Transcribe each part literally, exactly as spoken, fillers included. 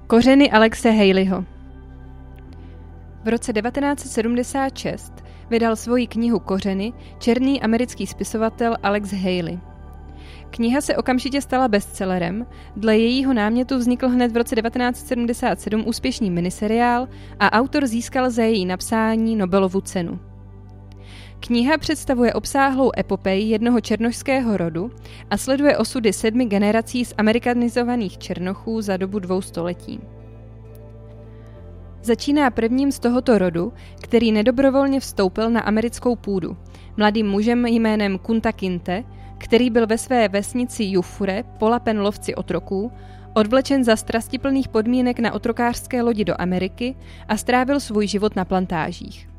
Kořeny Alexe Haleyho. V roce devatenáct set sedmdesát šest vydal svoji knihu Kořeny černý americký spisovatel Alex Haley. Kniha se okamžitě stala bestsellerem, dle jejího námětu vznikl hned v roce devatenáct set sedmdesát sedm úspěšný miniseriál a autor získal za její napsání Nobelovu cenu. Kniha představuje obsáhlou epopej jednoho černošského rodu a sleduje osudy sedmi generací zamerikanizovaných černochů za dobu dvou století. Začíná prvním z tohoto rodu, který nedobrovolně vstoupil na americkou půdu, mladým mužem jménem Kunta Kinte, který byl ve své vesnici Jufure polapen lovci otroků, odvlečen za strastiplných podmínek na otrokářské lodi do Ameriky a strávil svůj život na plantážích.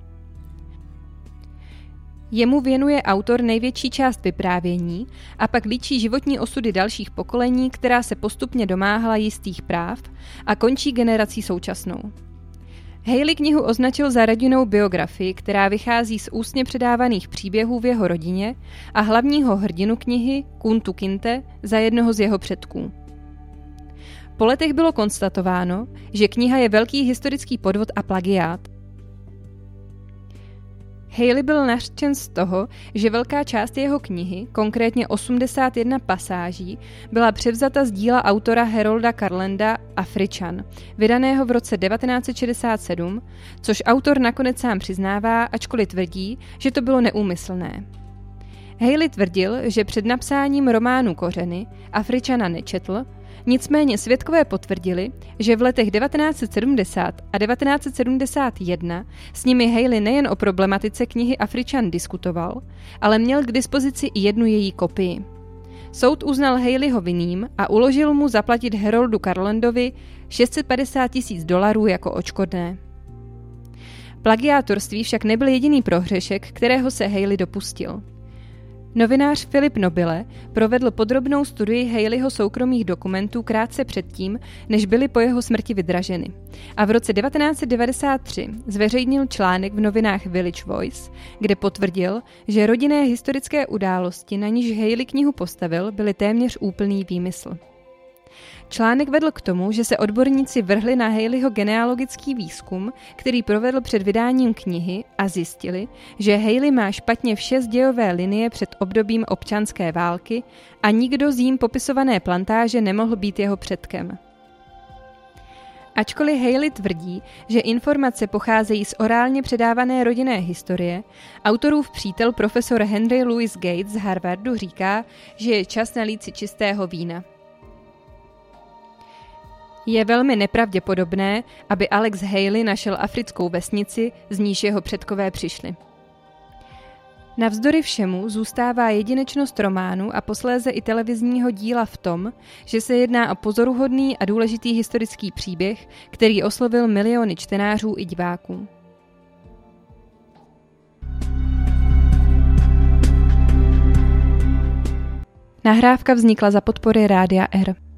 Jemu věnuje autor největší část vyprávění a pak líčí životní osudy dalších pokolení, která se postupně domáhala jistých práv a končí generací současnou. Haley knihu označil za rodinnou biografii, která vychází z ústně předávaných příběhů v jeho rodině a hlavního hrdinu knihy, Kuntu Kinte, za jednoho z jeho předků. Po letech bylo konstatováno, že kniha je velký historický podvod a plagiát. Haley byl nařčen z toho, že velká část jeho knihy, konkrétně osmdesát jedna pasáží, byla převzata z díla autora Harolda Carlanda Afričan, vydaného v roce devatenáct set šedesát sedm, což autor nakonec sám přiznává, ačkoliv tvrdí, že to bylo neúmyslné. Haley tvrdil, že před napsáním románu Kořeny Afričana nečetl, nicméně svědkové potvrdili, že v letech devatenáct set sedmdesát a devatenáct set sedmdesát jedna s nimi Haley nejen o problematice knihy Afričan diskutoval, ale měl k dispozici i jednu její kopii. Soud uznal Haleyho vinným a uložil mu zaplatit Haroldu Carlandovi šest set padesát tisíc dolarů jako odškodné. Plagiátorství však nebyl jediný prohřešek, kterého se Haley dopustil. Novinář Philip Nobile provedl podrobnou studii Haleyho soukromých dokumentů krátce předtím, než byly po jeho smrti vydraženy. A v roce devatenáct set devadesát tři zveřejnil článek v novinách Village Voice, kde potvrdil, že rodinné historické události, na níž Haley knihu postavil, byly téměř úplný výmysl. Článek vedl k tomu, že se odborníci vrhli na Haleyho genealogický výzkum, který provedl před vydáním knihy a zjistili, že Haley má špatně vše z dějové linie před obdobím občanské války a nikdo z jím popisované plantáže nemohl být jeho předkem. Ačkoliv Haley tvrdí, že informace pocházejí z orálně předávané rodinné historie, autorův přítel profesor Henry Louis Gates z Harvardu říká, že je čas nalít si čistého vína. Je velmi nepravděpodobné, aby Alex Haley našel africkou vesnici, z níž jeho předkové přišli. Navzdory všemu zůstává jedinečnost románu a posléze i televizního díla v tom, že se jedná o pozoruhodný a důležitý historický příběh, který oslovil miliony čtenářů i diváků. Nahrávka vznikla za podpory Rádia R.